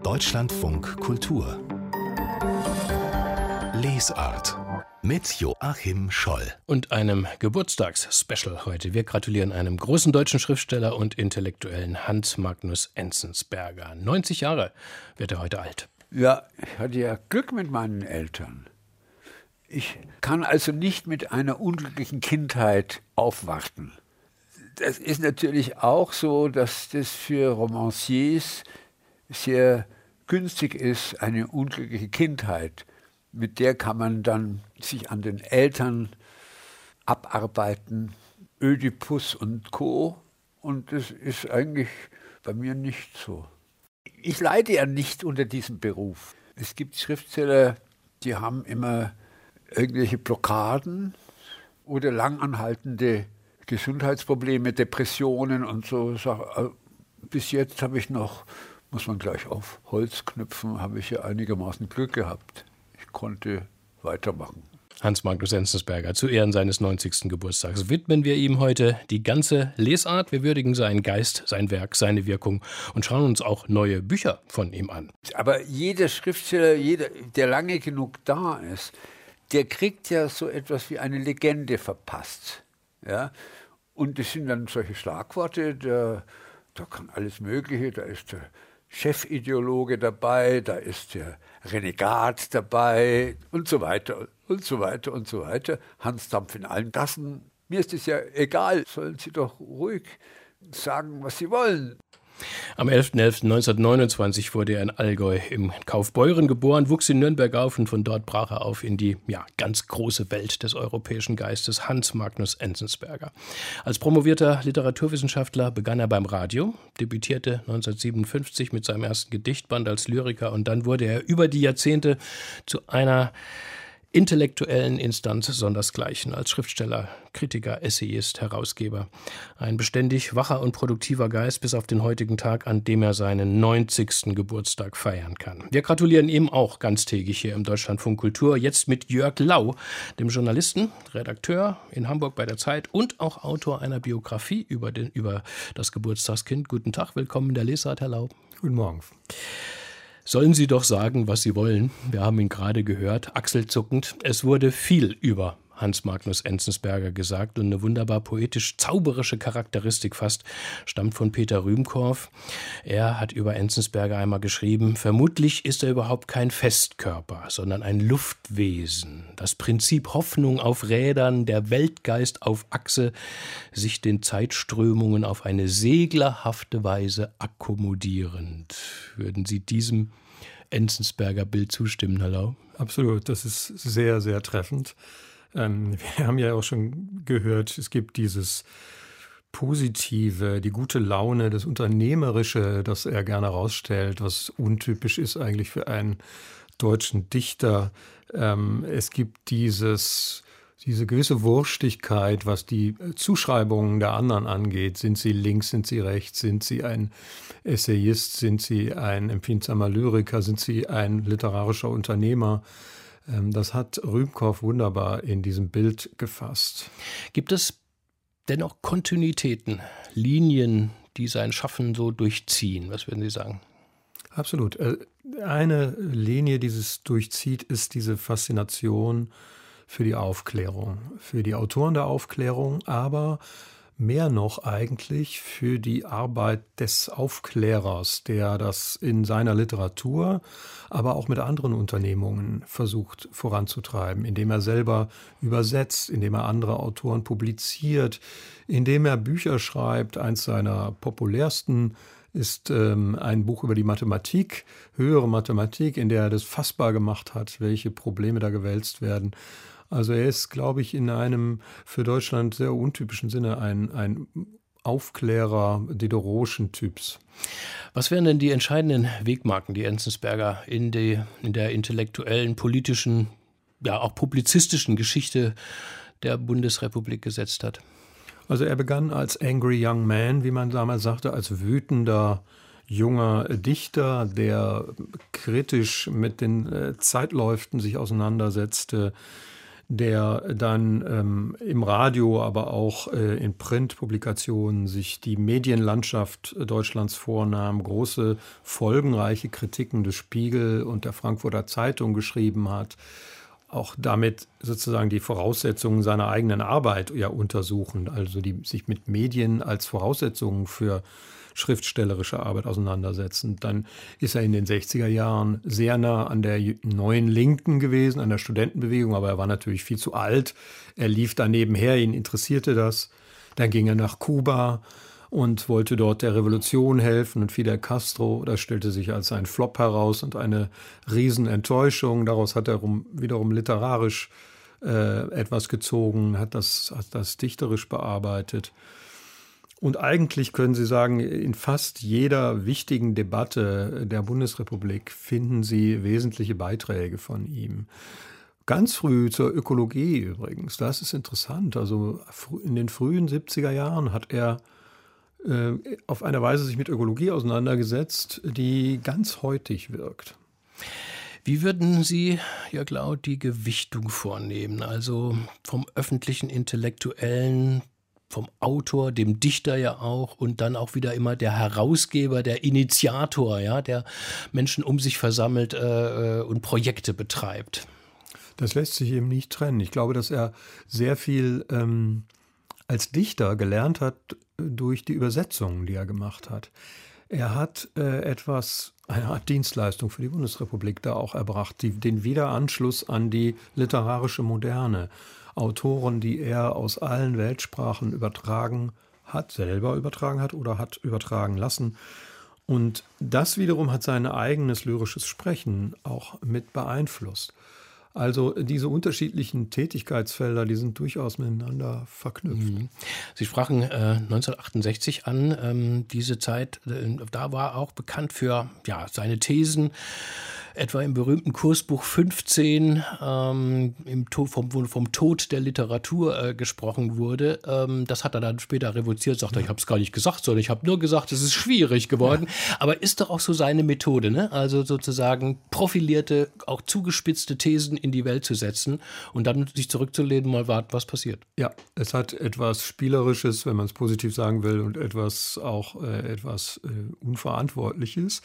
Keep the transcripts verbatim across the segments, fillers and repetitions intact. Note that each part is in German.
Deutschlandfunk Kultur Lesart mit Joachim Scholl und einem Geburtstagsspecial heute. Wir gratulieren einem großen deutschen Schriftsteller und Intellektuellen, Hans Magnus Enzensberger. neunzig Jahre wird er heute alt. Ja, ich hatte ja Glück mit meinen Eltern. Ich kann also nicht mit einer unglücklichen Kindheit aufwarten. Das ist natürlich auch so, dass das für Romanciers sehr günstig ist, eine unglückliche Kindheit. Mit der kann man dann sich an den Eltern abarbeiten, Ödipus und Co. Und das ist eigentlich bei mir nicht so. Ich leide ja nicht unter diesem Beruf. Es gibt Schriftsteller, die haben immer irgendwelche Blockaden oder langanhaltende Gesundheitsprobleme, Depressionen und so. Bis jetzt habe ich noch, muss man gleich auf Holz knüpfen, habe ich ja einigermaßen Glück gehabt. Ich konnte weitermachen. Hans Magnus Enzensberger, zu Ehren seines neunzigsten Geburtstags widmen wir ihm heute die ganze Lesart. Wir würdigen seinen Geist, sein Werk, seine Wirkung und schauen uns auch neue Bücher von ihm an. Aber jeder Schriftsteller, jeder, der lange genug da ist, der kriegt ja so etwas wie eine Legende verpasst. Ja? Und das sind dann solche Schlagworte, da, da kann alles Mögliche, da ist der Chefideologe dabei, da ist der Renegat dabei und so weiter und so weiter und so weiter. Hans Dampf in allen Gassen. Mir ist es ja egal, sollen Sie doch ruhig sagen, was Sie wollen. Am elfter elfter neunzehnhundertneunundzwanzig wurde er in Allgäu im Kaufbeuren geboren, wuchs in Nürnberg auf und von dort brach er auf in die ja, ganz große Welt des europäischen Geistes, Hans Magnus Enzensberger. Als promovierter Literaturwissenschaftler begann er beim Radio, debütierte neunzehnhundertsiebenundfünfzig mit seinem ersten Gedichtband als Lyriker und dann wurde er über die Jahrzehnte zu einer intellektuellen Instanz sondersgleichen, als Schriftsteller, Kritiker, Essayist, Herausgeber. Ein beständig wacher und produktiver Geist bis auf den heutigen Tag, an dem er seinen neunzigsten Geburtstag feiern kann. Wir gratulieren ihm auch ganztägig hier im Deutschlandfunk Kultur, jetzt mit Jörg Lau, dem Journalisten, Redakteur in Hamburg bei der Zeit und auch Autor einer Biografie über, den, über das Geburtstagskind. Guten Tag, willkommen in der Lesart, Herr Lau. Guten Morgen. Sollen Sie doch sagen, was Sie wollen. Wir haben ihn gerade gehört, achselzuckend. Es wurde viel über Hans Magnus Enzensberger gesagt und eine wunderbar poetisch-zauberische Charakteristik fast stammt von Peter Rühmkorff. Er hat über Enzensberger einmal geschrieben, vermutlich ist er überhaupt kein Festkörper, sondern ein Luftwesen. Das Prinzip Hoffnung auf Rädern, der Weltgeist auf Achse, sich den Zeitströmungen auf eine seglerhafte Weise akkommodierend. Würden Sie diesem Enzensberger Bild zustimmen, Herr Lau? Absolut, das ist sehr, sehr treffend. Ähm, wir haben ja auch schon gehört, es gibt dieses Positive, die gute Laune, das Unternehmerische, das er gerne herausstellt, was untypisch ist eigentlich für einen deutschen Dichter. Ähm, es gibt dieses, diese gewisse Wurstigkeit, was die Zuschreibungen der anderen angeht. Sind sie links, sind sie rechts, sind sie ein Essayist, sind sie ein empfindsamer Lyriker, sind sie ein literarischer Unternehmer? Das hat Rühmkorff wunderbar in diesem Bild gefasst. Gibt es dennoch Kontinuitäten, Linien, die sein Schaffen so durchziehen? Was würden Sie sagen? Absolut. Eine Linie, die es durchzieht, ist diese Faszination für die Aufklärung, für die Autoren der Aufklärung, aber mehr noch eigentlich für die Arbeit des Aufklärers, der das in seiner Literatur, aber auch mit anderen Unternehmungen versucht voranzutreiben, indem er selber übersetzt, indem er andere Autoren publiziert, indem er Bücher schreibt. Eins seiner populärsten ist ähm, ein Buch über die Mathematik, höhere Mathematik, in der er das fassbar gemacht hat, welche Probleme da gewälzt werden. Also er ist, glaube ich, in einem für Deutschland sehr untypischen Sinne ein, ein Aufklärer Diderotschen Typs. Was wären denn die entscheidenden Wegmarken, die Enzensberger in, die, in der intellektuellen, politischen, ja auch publizistischen Geschichte der Bundesrepublik gesetzt hat? Also er begann als Angry Young Man, wie man damals sagte, als wütender junger Dichter, der kritisch mit den Zeitläuften sich auseinandersetzte, der dann ähm, im Radio, aber auch äh, in Printpublikationen sich die Medienlandschaft Deutschlands vornahm, große, folgenreiche Kritiken des Spiegel und der Frankfurter Zeitung geschrieben hat, auch damit sozusagen die Voraussetzungen seiner eigenen Arbeit ja untersuchen, also die sich mit Medien als Voraussetzungen für schriftstellerische Arbeit auseinandersetzen. Dann ist er in den sechziger Jahren sehr nah an der neuen Linken gewesen, an der Studentenbewegung, aber er war natürlich viel zu alt. Er lief da nebenher, ihn interessierte das. Dann ging er nach Kuba und wollte dort der Revolution helfen und Fidel Castro, das stellte sich als ein Flop heraus und eine Riesenenttäuschung. Daraus hat er rum, wiederum literarisch äh, etwas gezogen, hat das, hat das dichterisch bearbeitet. Und eigentlich können Sie sagen, in fast jeder wichtigen Debatte der Bundesrepublik finden Sie wesentliche Beiträge von ihm. Ganz früh zur Ökologie übrigens, das ist interessant. Also in den frühen siebziger Jahren hat er äh, auf eine Weise sich mit Ökologie auseinandergesetzt, die ganz heutig wirkt. Wie würden Sie, Jörg Lau, die Gewichtung vornehmen? Also vom öffentlichen Intellektuellen, vom Autor, dem Dichter ja auch und dann auch wieder immer der Herausgeber, der Initiator, ja, der Menschen um sich versammelt äh, und Projekte betreibt. Das lässt sich eben nicht trennen. Ich glaube, dass er sehr viel ähm, als Dichter gelernt hat durch die Übersetzungen, die er gemacht hat. Er hat äh, etwas, eine Art Dienstleistung für die Bundesrepublik da auch erbracht, die, den Wiederanschluss an die literarische Moderne. Autoren, die er aus allen Weltsprachen übertragen hat, selber übertragen hat oder hat übertragen lassen. Und das wiederum hat sein eigenes lyrisches Sprechen auch mit beeinflusst. Also diese unterschiedlichen Tätigkeitsfelder, die sind durchaus miteinander verknüpft. Sie sprachen äh, neunzehnhundertachtundsechzig an, ähm, diese Zeit, äh, da war auch bekannt für ja, seine Thesen, etwa im berühmten Kursbuch fünfzehn, ähm, im to- vom, vom Tod der Literatur äh, gesprochen wurde. Ähm, das hat er dann später revoziert, sagt er, ich habe es gar nicht gesagt, sondern ich habe nur gesagt, es ist schwierig geworden. Ja. Aber ist doch auch so seine Methode, ne? Also sozusagen profilierte, auch zugespitzte Thesen in die Welt zu setzen und dann sich zurückzulehnen, mal warten, was passiert. Ja, es hat etwas Spielerisches, wenn man es positiv sagen will, und etwas auch äh, etwas äh, Unverantwortliches.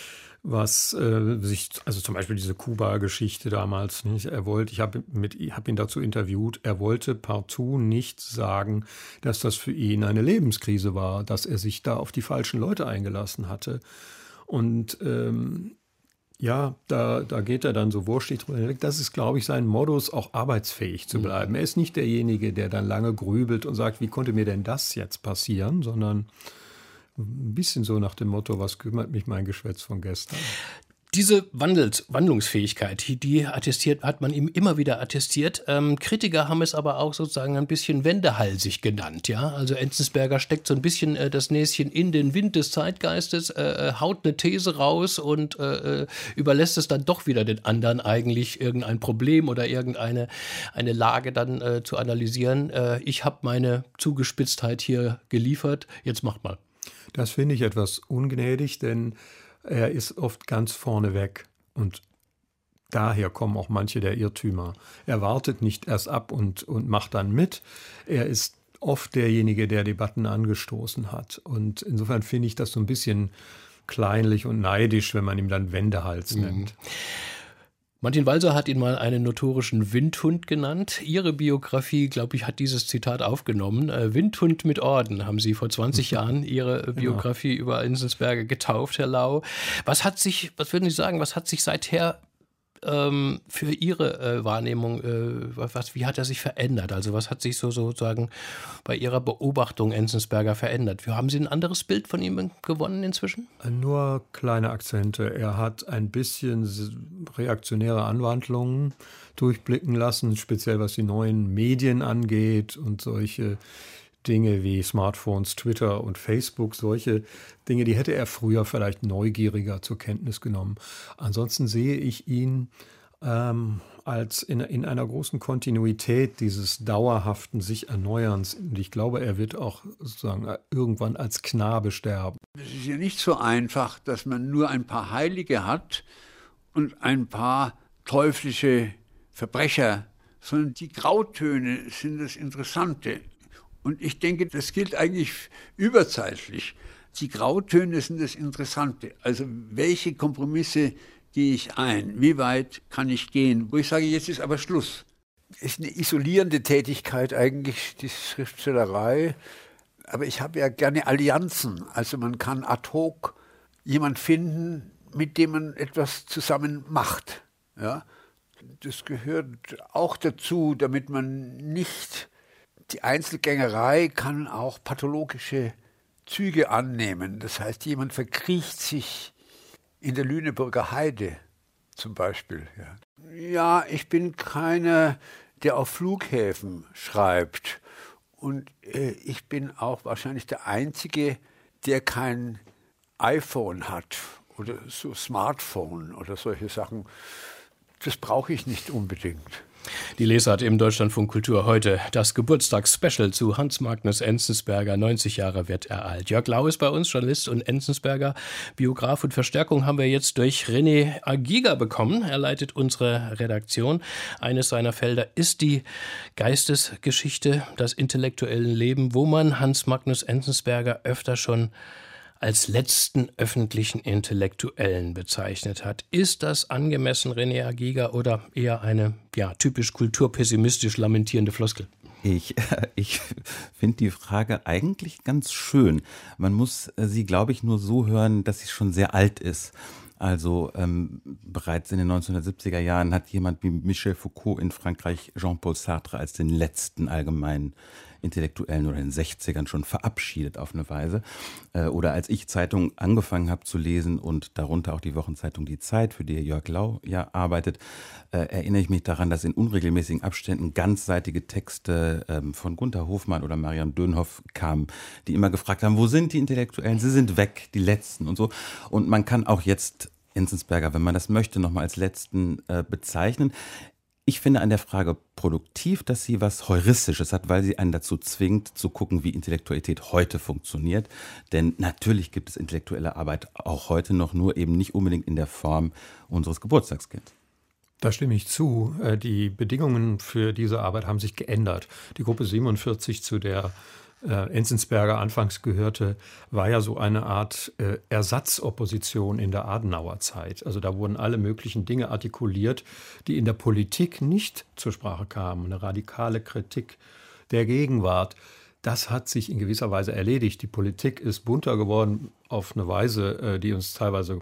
Was äh, sich, also zum Beispiel diese Kuba-Geschichte damals, nicht? Er wollte, ich habe mit, habe ihn dazu interviewt, er wollte partout nicht sagen, dass das für ihn eine Lebenskrise war, dass er sich da auf die falschen Leute eingelassen hatte. Und ähm, ja, da, da geht er dann so wurschtig drüber hinweg. Das ist, glaube ich, sein Modus, auch arbeitsfähig zu bleiben. Mhm. Er ist nicht derjenige, der dann lange grübelt und sagt, wie konnte mir denn das jetzt passieren, sondern ein bisschen so nach dem Motto, was kümmert mich mein Geschwätz von gestern? Diese Wandels- Wandlungsfähigkeit, die attestiert, hat man ihm immer wieder attestiert. Ähm, Kritiker haben es aber auch sozusagen ein bisschen wendehalsig genannt. Ja? Also Enzensberger steckt so ein bisschen äh, das Näschen in den Wind des Zeitgeistes, äh, haut eine These raus und äh, überlässt es dann doch wieder den anderen eigentlich irgendein Problem oder irgendeine eine Lage dann äh, zu analysieren. Äh, ich habe meine Zugespitztheit hier geliefert, jetzt macht mal. Das finde ich etwas ungnädig, denn er ist oft ganz vorne weg und daher kommen auch manche der Irrtümer. Er wartet nicht erst ab und, und macht dann mit. Er ist oft derjenige, der Debatten angestoßen hat. Und insofern finde ich das so ein bisschen kleinlich und neidisch, wenn man ihm dann Wendehals mhm. nennt. Martin Walser hat ihn mal einen notorischen Windhund genannt. Ihre Biografie, glaube ich, hat dieses Zitat aufgenommen. Windhund mit Orden haben Sie vor zwanzig Jahren Ihre Biografie genau. über Enzensberger getauft, Herr Lau. Was hat sich, was würden Sie sagen, was hat sich seither ähm, für Ihre äh, Wahrnehmung, äh, was, wie hat er sich verändert? Also was hat sich so sozusagen bei Ihrer Beobachtung Enzensberger verändert? Haben Sie ein anderes Bild von ihm gewonnen inzwischen? Nur kleine Akzente. Er hat ein bisschen reaktionäre Anwandlungen durchblicken lassen, speziell was die neuen Medien angeht und solche Dinge wie Smartphones, Twitter und Facebook, solche Dinge, die hätte er früher vielleicht neugieriger zur Kenntnis genommen. Ansonsten sehe ich ihn ähm, als in, in einer großen Kontinuität dieses dauerhaften sich Erneuerns. Und ich glaube, er wird auch sozusagen irgendwann als Knabe sterben. Es ist ja nicht so einfach, dass man nur ein paar Heilige hat und ein paar teuflische Verbrecher sondern die Grautöne sind das Interessante. Und ich denke, das gilt eigentlich überzeitlich. Die Grautöne sind das Interessante. Also welche Kompromisse gehe ich ein? Wie weit kann ich gehen? Wo ich sage, jetzt ist aber Schluss. Ist eine isolierende Tätigkeit eigentlich, die Schriftstellerei. Aber ich habe ja gerne Allianzen. Also man kann ad hoc jemanden finden, mit dem man etwas zusammen macht. Ja? Das gehört auch dazu, damit man nicht, die Einzelgängerei kann auch pathologische Züge annehmen. Das heißt, jemand verkriecht sich in der Lüneburger Heide zum Beispiel. Ja, ja, ich bin keiner, der auf Flughäfen schreibt. Und äh, ich bin auch wahrscheinlich der Einzige, der kein iPhone hat oder so Smartphone oder solche Sachen. Das brauche ich nicht unbedingt. Die Lesart im Deutschlandfunk Kultur heute. Das Geburtstagsspecial zu Hans Magnus Enzensberger. neunzig Jahre wird er alt. Jörg Lau ist bei uns, Journalist und Enzensberger Biograf. Und Verstärkung haben wir jetzt durch René Agiga bekommen. Er leitet unsere Redaktion. Eines seiner Felder ist die Geistesgeschichte, das intellektuelle Leben, wo man Hans Magnus Enzensberger öfter schon als letzten öffentlichen Intellektuellen bezeichnet hat. Ist das angemessen, René Agiga, oder eher eine ja, typisch kulturpessimistisch lamentierende Floskel? Ich, ich finde die Frage eigentlich ganz schön. Man muss sie, glaube ich, nur so hören, dass sie schon sehr alt ist. Also ähm, bereits in den neunzehnhundertsiebziger Jahren hat jemand wie Michel Foucault in Frankreich Jean-Paul Sartre als den letzten allgemeinen Intellektuellen oder in den sechzigern schon verabschiedet auf eine Weise. Äh, oder als ich Zeitungen angefangen habe zu lesen und darunter auch die Wochenzeitung Die Zeit, für die Jörg Lau ja arbeitet, äh, erinnere ich mich daran, dass in unregelmäßigen Abständen ganzseitige Texte ähm, von Gunther Hofmann oder Mariam Dönhoff kamen, die immer gefragt haben, wo sind die Intellektuellen? Sie sind weg, die Letzten und so. Und man kann auch jetzt Enzensberger, wenn man das möchte, nochmal als Letzten äh, bezeichnen. Ich finde an der Frage produktiv, dass sie was Heuristisches hat, weil sie einen dazu zwingt, zu gucken, wie Intellektualität heute funktioniert. Denn natürlich gibt es intellektuelle Arbeit auch heute noch, nur eben nicht unbedingt in der Form unseres Geburtstagskinds. Da stimme ich zu. Die Bedingungen für diese Arbeit haben sich geändert. Die Gruppe siebenundvierzig, zu der äh, Enzensberger anfangs gehörte, war ja so eine Art äh, Ersatzopposition in der Adenauerzeit. Also da wurden alle möglichen Dinge artikuliert, die in der Politik nicht zur Sprache kamen. Eine radikale Kritik der Gegenwart. Das hat sich in gewisser Weise erledigt. Die Politik ist bunter geworden auf eine Weise, äh, die uns teilweise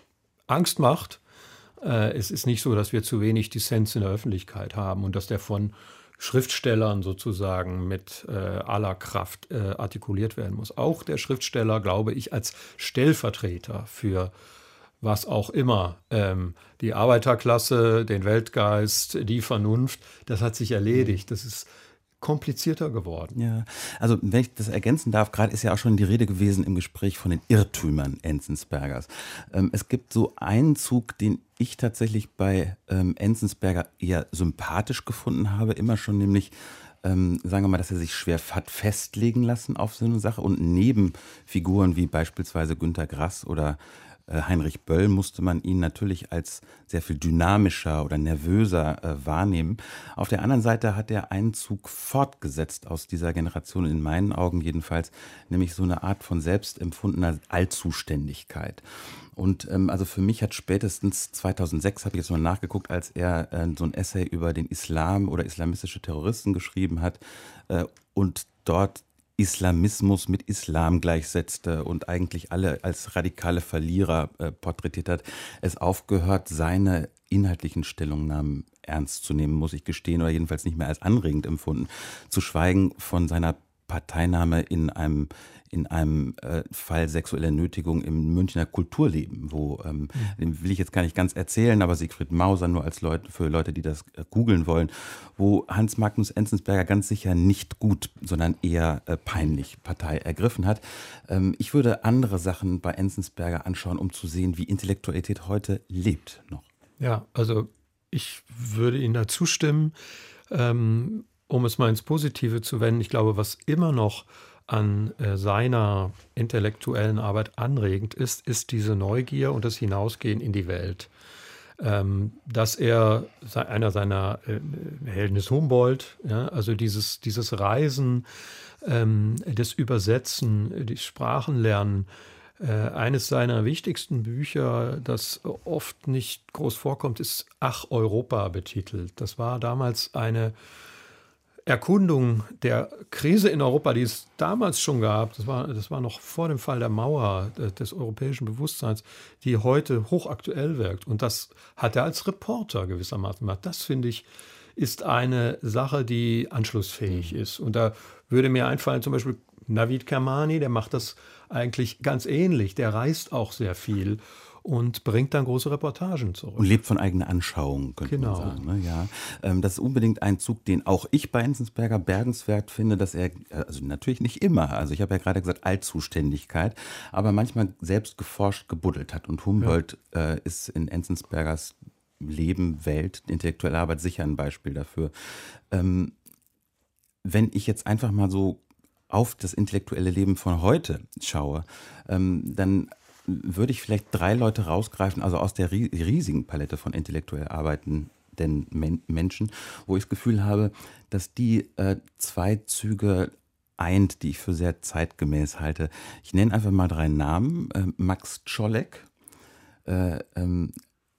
Angst macht. Äh, es ist nicht so, dass wir zu wenig Dissens in der Öffentlichkeit haben und dass der von Schriftstellern sozusagen mit äh, aller Kraft äh, artikuliert werden muss. Auch der Schriftsteller, glaube ich, als Stellvertreter für was auch immer, ähm, die Arbeiterklasse, den Weltgeist, die Vernunft, das hat sich erledigt. Das ist komplizierter geworden. Ja, also wenn ich das ergänzen darf, gerade ist ja auch schon die Rede gewesen im Gespräch von den Irrtümern Enzensbergers. Ähm, es gibt so einen Zug, den ich tatsächlich bei ähm, Enzensberger eher sympathisch gefunden habe, immer schon, nämlich, ähm, sagen wir mal, dass er sich schwer hat festlegen lassen auf so eine Sache und neben Figuren wie beispielsweise Günter Grass oder Heinrich Böll musste man ihn natürlich als sehr viel dynamischer oder nervöser äh, wahrnehmen. Auf der anderen Seite hat er einen Zug fortgesetzt aus dieser Generation, in meinen Augen jedenfalls, nämlich so eine Art von selbstempfundener Allzuständigkeit. Und ähm, also für mich hat spätestens zweitausendsechs, habe ich jetzt mal nachgeguckt, als er äh, so ein Essay über den Islam oder islamistische Terroristen geschrieben hat äh, und dort Islamismus mit Islam gleichsetzte und eigentlich alle als radikale Verlierer äh, porträtiert hat, es aufgehört, seine inhaltlichen Stellungnahmen ernst zu nehmen, muss ich gestehen, oder jedenfalls nicht mehr als anregend empfunden, zu schweigen von seiner Parteinahme in einem in einem äh, Fall sexueller Nötigung im Münchner Kulturleben, wo, ähm, mhm. den will ich jetzt gar nicht ganz erzählen, aber Siegfried Mauser, nur als Leute, für Leute, die das äh, googeln wollen, wo Hans Magnus Enzensberger ganz sicher nicht gut, sondern eher äh, peinlich Partei ergriffen hat. Ähm, ich würde andere Sachen bei Enzensberger anschauen, um zu sehen, wie Intellektualität heute lebt noch. Ja, also ich würde Ihnen da zustimmen, ähm, um es mal ins Positive zu wenden. Ich glaube, was immer noch an äh, seiner intellektuellen Arbeit anregend ist, ist diese Neugier und das Hinausgehen in die Welt. ähm, dass er, einer seiner äh, Helden ist Humboldt, ja, also dieses, dieses Reisen, ähm, das Übersetzen, die Sprachenlernen. Äh, eines seiner wichtigsten Bücher, das oft nicht groß vorkommt, ist Ach, Europa betitelt. Das war damals eine Erkundung der Krise in Europa, die es damals schon gab, das war, das war noch vor dem Fall der Mauer des, des europäischen Bewusstseins, die heute hochaktuell wirkt. Und das hat er als Reporter gewissermaßen gemacht. Das, finde ich, ist eine Sache, die anschlussfähig ist. Und da würde mir einfallen, zum Beispiel Navid Kermani, der macht das eigentlich ganz ähnlich. Der reist auch sehr viel und bringt dann große Reportagen zurück. Und lebt von eigener Anschauung, könnte genau. man sagen. Ne? Ja. Ähm, das ist unbedingt ein Zug, den auch ich bei Enzensberger bergenswert finde, dass er, also natürlich nicht immer, also ich habe ja gerade gesagt Allzuständigkeit, aber manchmal selbst geforscht, gebuddelt hat. Und Humboldt ja. äh, ist in Enzensbergers Leben, Welt, intellektuelle Arbeit sicher ein Beispiel dafür. Ähm, wenn ich jetzt einfach mal so auf das intellektuelle Leben von heute schaue, ähm, dann würde ich vielleicht drei Leute rausgreifen, also aus der riesigen Palette von intellektuell arbeitenden Men- Menschen, wo ich das Gefühl habe, dass die äh, zwei Züge eint, die ich für sehr zeitgemäß halte. Ich nenne einfach mal drei Namen. Äh, Max Czolek, äh, ähm,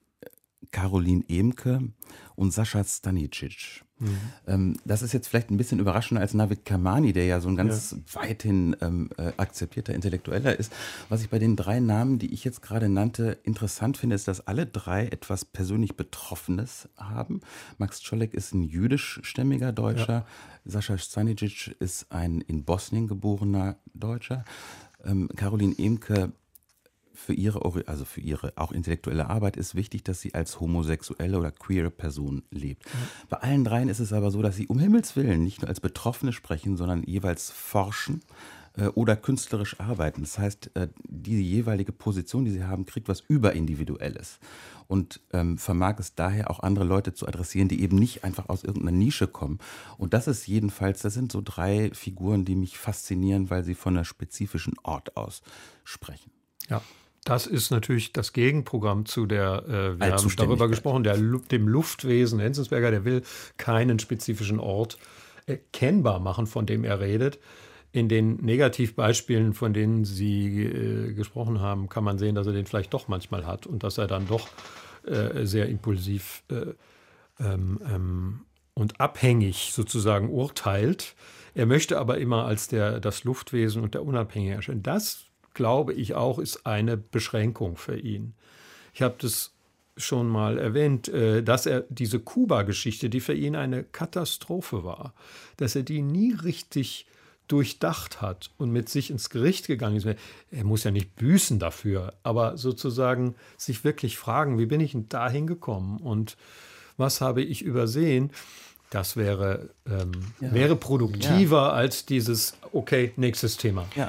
Caroline Ehmke und Sascha Stanicic. Mhm. Ähm, das ist jetzt vielleicht ein bisschen überraschender als Navid Kermani, der ja so ein ganz ja. weithin ähm, äh, akzeptierter Intellektueller ist. Was ich bei den drei Namen, die ich jetzt gerade nannte, interessant finde, ist, dass alle drei etwas persönlich Betroffenes haben. Max Czolek ist ein jüdischstämmiger Deutscher, ja. Sascha Stanicic ist ein in Bosnien geborener Deutscher, ähm, Caroline Ehmke für ihre, also für ihre auch intellektuelle Arbeit ist wichtig, dass sie als homosexuelle oder queere Person lebt. Mhm. Bei allen dreien ist es aber so, dass sie um Himmels Willen nicht nur als Betroffene sprechen, sondern jeweils forschen äh, oder künstlerisch arbeiten. Das heißt, äh, die jeweilige Position, die sie haben, kriegt was Überindividuelles und ähm, vermag es daher auch andere Leute zu adressieren, die eben nicht einfach aus irgendeiner Nische kommen. Und das ist jedenfalls, das sind so drei Figuren, die mich faszinieren, weil sie von einem spezifischen Ort aus sprechen. Ja. Das ist natürlich das Gegenprogramm zu der, äh, wir haben darüber gesprochen, der, dem Luftwesen. Enzensberger, der will keinen spezifischen Ort erkennbar machen, von dem er redet. In den Negativbeispielen, von denen Sie äh, gesprochen haben, kann man sehen, dass er den vielleicht doch manchmal hat und dass er dann doch äh, sehr impulsiv äh, ähm, ähm, und abhängig sozusagen urteilt. Er möchte aber immer als der, das Luftwesen und der Unabhängige erscheinen. Das glaube ich auch, ist eine Beschränkung für ihn. Ich habe das schon mal erwähnt, dass er diese Kuba-Geschichte, die für ihn eine Katastrophe war, dass er die nie richtig durchdacht hat und mit sich ins Gericht gegangen ist. Er muss ja nicht büßen dafür, aber sozusagen sich wirklich fragen, wie bin ich denn da hingekommen und was habe ich übersehen? Das wäre, ähm, ja. wäre produktiver ja. als dieses, okay, nächstes Thema. Ja.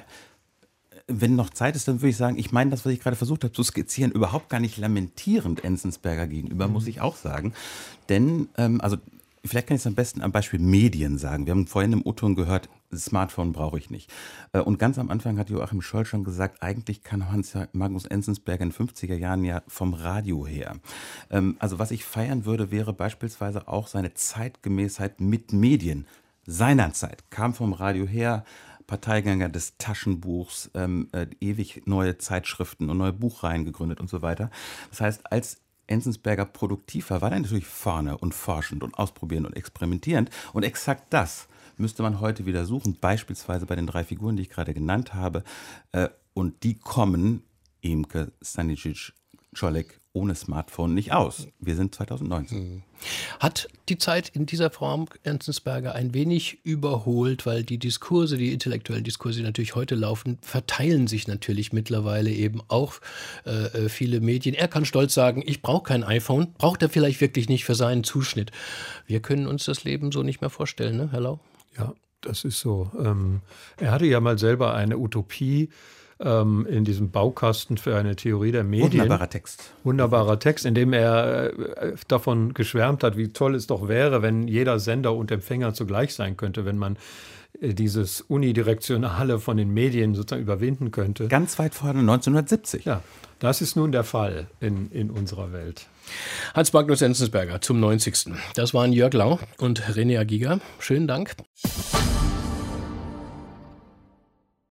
Wenn noch Zeit ist, dann würde ich sagen, ich meine das, was ich gerade versucht habe zu skizzieren, überhaupt gar nicht lamentierend Enzensberger gegenüber, mhm. muss ich auch sagen. Denn, ähm, also vielleicht kann ich es am besten am Beispiel Medien sagen. Wir haben vorhin im O-Ton gehört, Smartphone brauche ich nicht. Und ganz am Anfang hat Joachim Scholl schon gesagt, eigentlich kann Hans Magnus Enzensberger in den fünfziger Jahren ja vom Radio her. Also was ich feiern würde, wäre beispielsweise auch seine Zeitgemäßheit mit Medien. Seinerzeit kam vom Radio her, Parteigänger des Taschenbuchs, ähm, äh, ewig neue Zeitschriften und neue Buchreihen gegründet und so weiter. Das heißt, als Enzensberger produktiv war, war er natürlich vorne und forschend und ausprobierend und experimentierend. Und exakt das müsste man heute wieder suchen, beispielsweise bei den drei Figuren, die ich gerade genannt habe. Äh, und die kommen, Ehmke, Stanicic, Czolek, ohne Smartphone nicht aus. Wir sind zweitausendneunzehn. Hat die Zeit in dieser Form Enzensberger ein wenig überholt, weil die Diskurse, die intellektuellen Diskurse, die natürlich heute laufen, verteilen sich natürlich mittlerweile eben auch äh, viele Medien. Er kann stolz sagen, ich brauche kein iPhone, braucht er vielleicht wirklich nicht für seinen Zuschnitt. Wir können uns das Leben so nicht mehr vorstellen, ne, Herr Lau? Ja, das ist so. Ähm, er hatte ja mal selber eine Utopie, in diesem Baukasten für eine Theorie der Medien. Wunderbarer Text. Wunderbarer Text, in dem er davon geschwärmt hat, wie toll es doch wäre, wenn jeder Sender und Empfänger zugleich sein könnte, wenn man dieses Unidirektionale von den Medien sozusagen überwinden könnte. Ganz weit vorne, neunzehnhundertsiebzig. Ja, Das ist nun der Fall in, in unserer Welt. Hans Magnus Enzensberger zum neunzigsten Das waren Jörg Lau und René Giger. Schönen Dank.